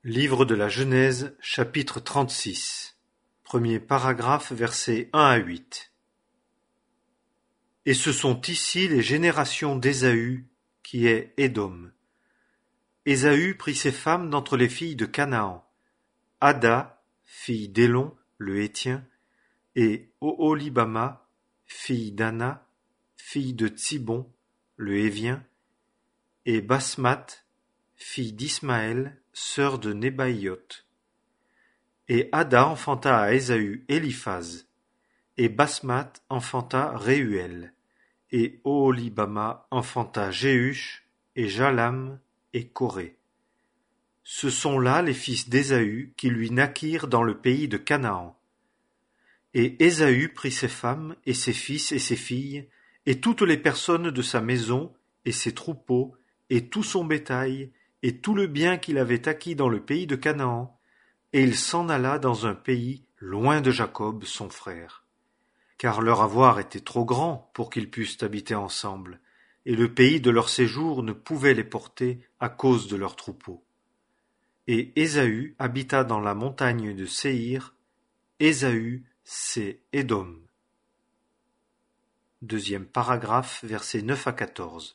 Livre de la Genèse, chapitre 36. Premier paragraphe, versets 1 à 8. Et ce sont ici les générations d'Ésaü, qui est Édom. Ésaü prit ses femmes d'entre les filles de Canaan, Ada, fille d'Élon, le Héthien, et Oholibama, fille d'Ana, fille de Tsibon, le Hévien, et Basmath, fille d'Ismaël, sœur de Nebaïoth. Et Ada enfanta à Ésaü Éliphaz, et Basmath enfanta Réhuel, et Oholibama enfanta Jéhush, et Jalam, et Coré. Ce sont là les fils d'Ésaü qui lui naquirent dans le pays de Canaan. Et Ésaü prit ses femmes, et ses fils, et ses filles, et toutes les personnes de sa maison, et ses troupeaux, et tout son bétail, et tout le bien qu'il avait acquis dans le pays de Canaan, et il s'en alla dans un pays loin de Jacob, son frère. Car leur avoir était trop grand pour qu'ils pussent habiter ensemble, et le pays de leur séjour ne pouvait les porter à cause de leurs troupeaux. Et Ésaü habita dans la montagne de Séhir. Ésaü, c'est Édom. Deuxième paragraphe, versets 9 à 14.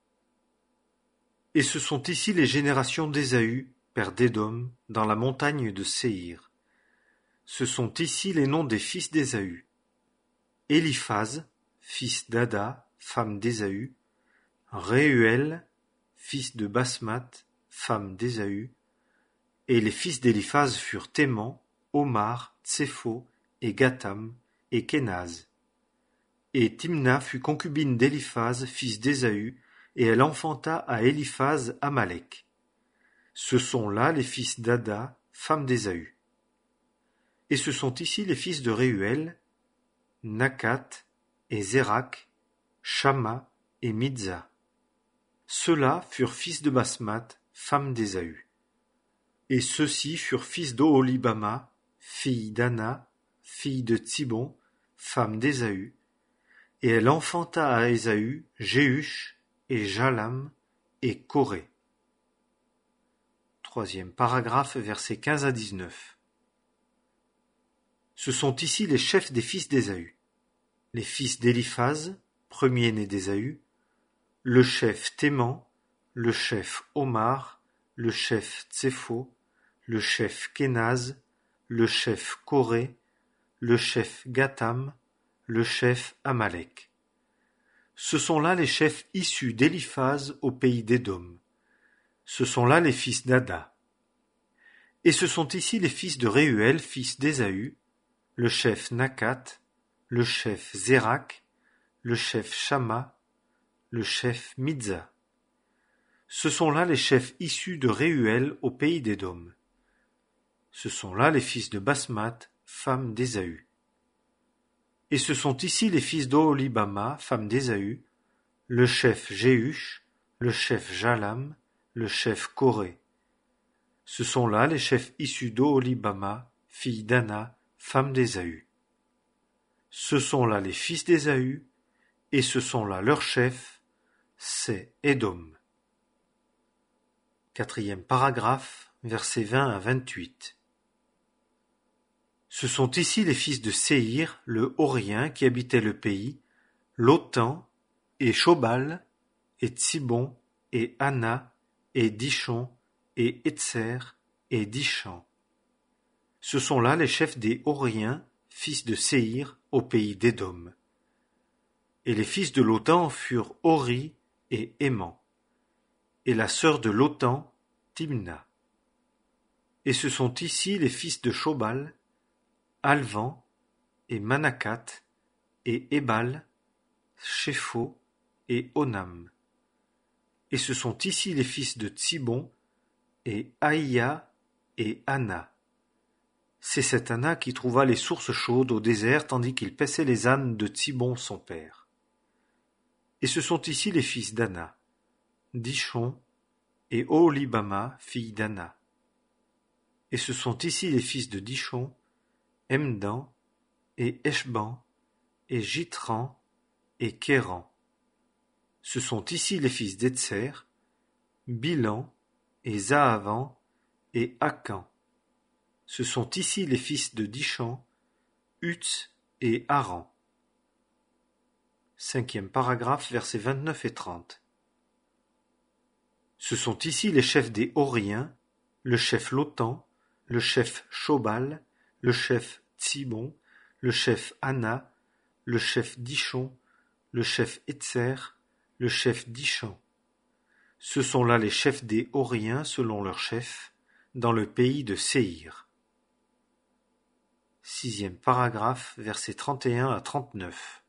Et ce sont ici les générations d'Ésaü, père d'Édom, dans la montagne de Séhir. Ce sont ici les noms des fils d'Ésaü. Éliphaz, fils d'Ada, femme d'Ésaü, Réhuel, fils de Basmath, femme d'Ésaü, et les fils d'Éliphaz furent Théman, Omar, Tsépho, et Gatam, et Kenaz. Et Timna fut concubine d'Éliphaz, fils d'Ésaü, et elle enfanta à Éliphaz Amalek. Ce sont là les fils d'Ada, femme d'Ésaü. Et ce sont ici les fils de Réhuel, Nakat, et Zérak, Shamma, et Midza. Ceux-là furent fils de Basmath, femme d'Ésaü. Et ceux-ci furent fils d'Oholibama, fille d'Ana, fille de Tsibon, femme d'Ésaü, et elle enfanta à Ésaü Jéhush, et Jalam, et Coré. Troisième paragraphe, versets 15 à 19. Ce sont ici les chefs des fils d'Ésaü. Les fils d'Éliphaz, premier-né d'Ésaü, le chef Théman, le chef Omar, le chef Tsépho, le chef Kenaz, le chef Coré, le chef Gatam, le chef Amalek. Ce sont là les chefs issus d'Éliphaz au pays d'Édom. Ce sont là les fils d'Ada. Et ce sont ici les fils de Réhuel, fils d'Ésaü, le chef Nakat, le chef Zérak, le chef Shamma, le chef Midza. Ce sont là les chefs issus de Réhuel au pays d'Édom. Ce sont là les fils de Basmath, femme d'Ésaü. Et ce sont ici les fils d'Oholibama, femme d'Ésaü, le chef Jéhush, le chef Jalam, le chef Coré. Ce sont là les chefs issus d'Oholibama, fille d'Ana, femme d'Ésaü. Ce sont là les fils d'Ésaü, et ce sont là leurs chefs, c'est Édom. Quatrième paragraphe, versets 20 à 28. Ce sont ici les fils de Séhir, le Horien, qui habitait le pays, Lotan, et Shobal, et Tsibon, et Ana, et Dishon, et Etzer, et Dishan. Ce sont là les chefs des Horiens, fils de Séhir, au pays d'Édom. Et les fils de Lotan furent Hori et Héman, et la sœur de Lotan, Timna. Et ce sont ici les fils de Shobal, Alvan, et Manakat, et Ébal, Shépho, et Onam. Et ce sont ici les fils de Tsibon, et Aïa, et Ana. C'est cette Ana qui trouva les sources chaudes au désert tandis qu'il paissait les ânes de Tsibon son père. Et ce sont ici les fils d'Ana, Dishon, et Oholibama, fille d'Ana. Et ce sont ici les fils de Dishon, Hemdan, et Eshban, et Jitran, et Kéran. Ce sont ici les fils d'Etzer, Bilan, et Zahavan, et Akan. Ce sont ici les fils de Dishan, Uts et Aran. 5e paragraphe, versets 29 et 30. Ce sont ici les chefs des Horiens, le chef Lotan, le chef Shobal, le chef Tsibon, le chef Anna, le chef Dishon, le chef Etzer, le chef Dishan. Ce sont là les chefs des Horiens selon leurs chefs, dans le pays de Séhir. 6e paragraphe, versets 31 à 39.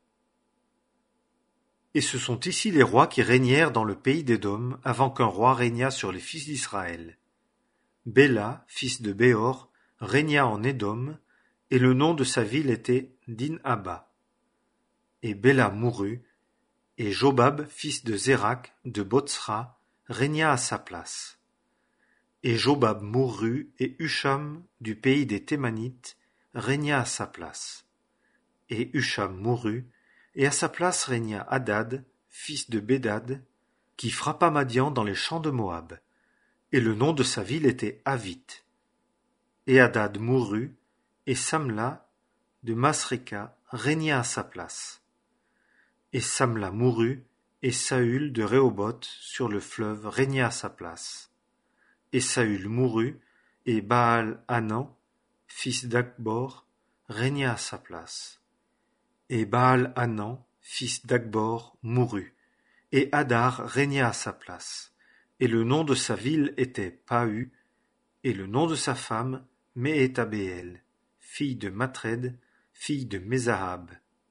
Et ce sont ici les rois qui régnèrent dans le pays d'Édom avant qu'un roi régnât sur les fils d'Israël. Béla, fils de Béor, régna en Édom, et le nom de sa ville était Din-Haba. Et Béla mourut, et Jobab, fils de Zérak, de Botsra, régna à sa place. Et Jobab mourut, et Husham, du pays des Thémanites, régna à sa place. Et Husham mourut, et à sa place régna Hadad, fils de Bédad, qui frappa Madian dans les champs de Moab. Et le nom de sa ville était Avith. Et Hadad mourut, et Samla, de Masréka, régna à sa place. Et Samla mourut, et Saül de Rehoboth, sur le fleuve, régna à sa place. Et Saül mourut, et Baal-Hanan, fils d'Akbor, régna à sa place. Et Baal-Hanan, fils d'Akbor, mourut, et Hadar régna à sa place. Et le nom de sa ville était Pahu, et le nom de sa femme, Mehétabéel, fille de Matred, fille de Mézahab.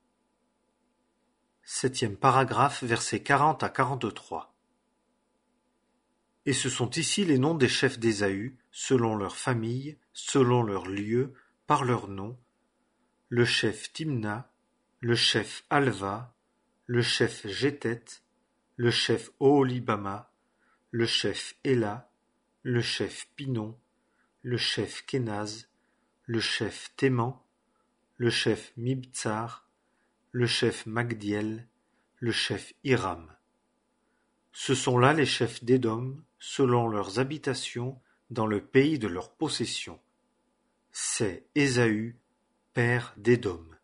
7e paragraphe, versets 40 à 43. Et ce sont ici les noms des chefs d'Ésaü, selon leurs familles, selon leurs lieux, par leurs noms: le chef Timna, le chef Alva, le chef Jétet, le chef Oholibama, le chef Éla, le chef Pinon, le chef Kénaz, le chef Théman, le chef Mibtsar, le chef Magdiel, le chef Hiram. Ce sont là les chefs d'Édom, selon leurs habitations, dans le pays de leur possession. C'est Ésaü, père d'Édom.